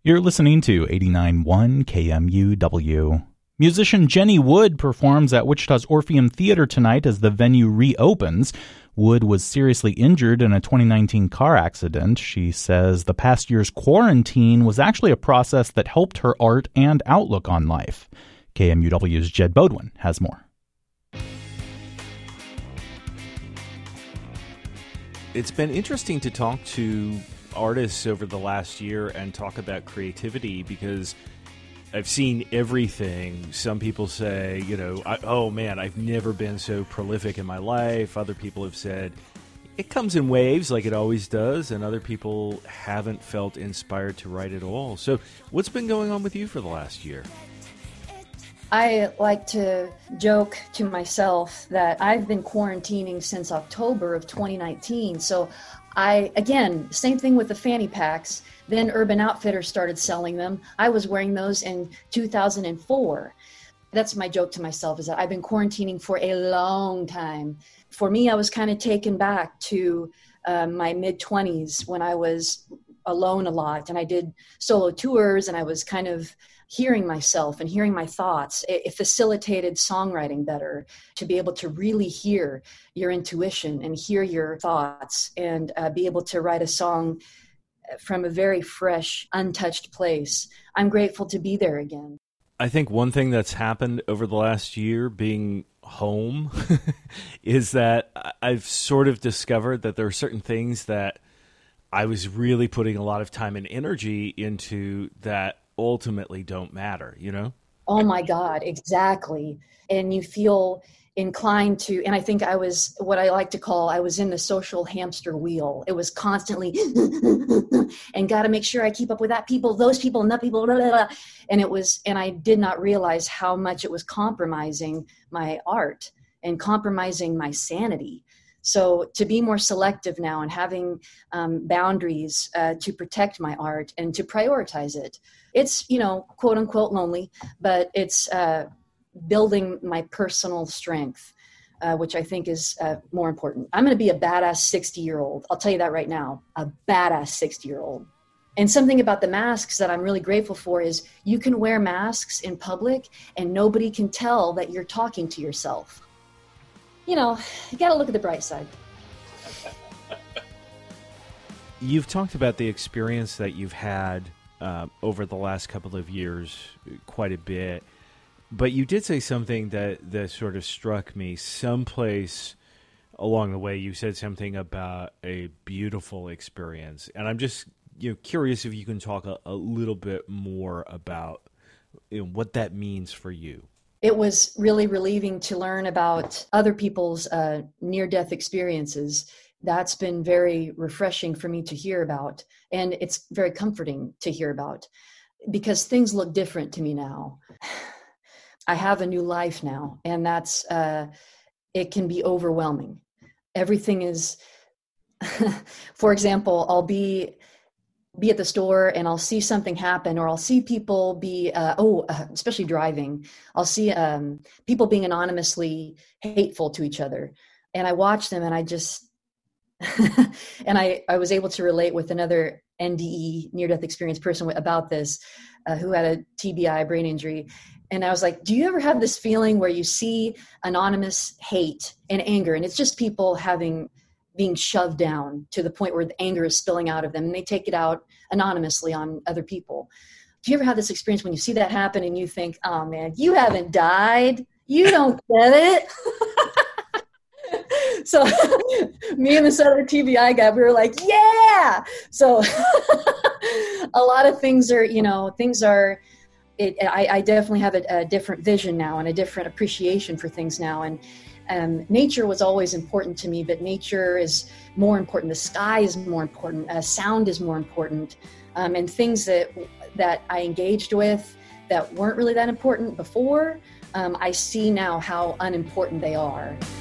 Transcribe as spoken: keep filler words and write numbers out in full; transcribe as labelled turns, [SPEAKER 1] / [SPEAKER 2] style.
[SPEAKER 1] You're listening to eighty-nine point one K M U W. Musician Jenny Wood performs at Wichita's Orpheum Theater tonight as the venue reopens. Wood was seriously injured in a twenty nineteen car accident. She says the past year's quarantine was actually a process that helped her art and outlook on life. K M U W's Jed Bodwin has more.
[SPEAKER 2] It's been interesting to talk to artists over the last year and talk about creativity because I've seen everything. Some people say, you know, I, oh man, I've never been so prolific in my life. Other people have said it comes in waves like it always does, and other people haven't felt inspired to write at all. So what's been going on with you for the last year?
[SPEAKER 3] I like to joke to myself that I've been quarantining since October of twenty nineteen. So I, again, same thing with the fanny packs. Then Urban Outfitters started selling them. I was wearing those in two thousand four. That's my joke to myself, is that I've been quarantining for a long time. For me, I was kind of taken back to uh, my mid-twenties when I was alone a lot. And I did solo tours, and I was kind of hearing myself and hearing my thoughts. It facilitated songwriting better, to be able to really hear your intuition and hear your thoughts and uh, be able to write a song from a very fresh, untouched place. I'm grateful to be there again.
[SPEAKER 2] I think one thing that's happened over the last year being home is that I've sort of discovered that there are certain things that I was really putting a lot of time and energy into that ultimately don't matter, you know?
[SPEAKER 3] Oh my God, exactly. And you feel inclined to, and I think I was what I like to call, I was in the social hamster wheel. It was constantly, and got to make sure I keep up with that people, those people, and that people, blah, blah, blah. And it was, and I did not realize how much it was compromising my art and compromising my sanity. So to be more selective now and having um, boundaries uh, to protect my art and to prioritize it, it's, you know, quote unquote lonely, but it's uh, building my personal strength, uh, which I think is uh, more important. I'm going to be a badass sixty year old. I'll tell you that right now, a badass sixty year old. And something about the masks that I'm really grateful for is you can wear masks in public and nobody can tell that you're talking to yourself. You know, you got to look at the bright side.
[SPEAKER 2] You've talked about the experience that you've had uh, over the last couple of years quite a bit, but you did say something that, that sort of struck me. Someplace along the way, you said something about a beautiful experience, and I'm just you know curious if you can talk a, a little bit more about you know, what that means for you.
[SPEAKER 3] It was really relieving to learn about other people's uh, near-death experiences. That's been very refreshing for me to hear about. And it's very comforting to hear about because things look different to me now. I have a new life now, and that's, uh, it can be overwhelming. Everything is, for example, I'll be be at the store and I'll see something happen, or I'll see people be, uh, oh, uh, especially driving, I'll see um, people being anonymously hateful to each other. And I watch them and I just, and I, I was able to relate with another N D E, near-death experience person about this, uh, who had a T B I, brain injury. And I was like, do you ever have this feeling where you see anonymous hate and anger, and it's just people having being shoved down to the point where the anger is spilling out of them and they take it out anonymously on other people. Do you ever have this experience when you see that happen and you think, oh man, you haven't died. You don't get it. So me and this other T B I guy, we were like, yeah. So a lot of things are, you know, things are, it, I, I definitely have a, a different vision now and a different appreciation for things now. And Um, nature was always important to me, but nature is more important. The sky is more important. Uh, sound is more important. Um, and things that that I engaged with that weren't really that important before, um, I see now how unimportant they are.